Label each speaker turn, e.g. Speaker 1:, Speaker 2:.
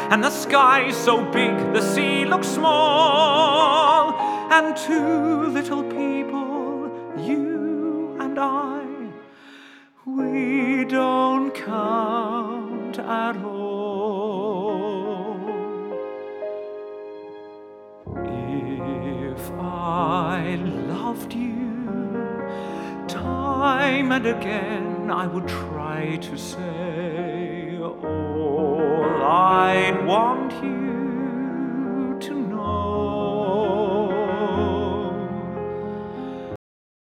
Speaker 1: And the sky's so big, the sea looks small, and two little people, you and I, we don't count at all. If I loved you time and again, I would try to say all I'd want you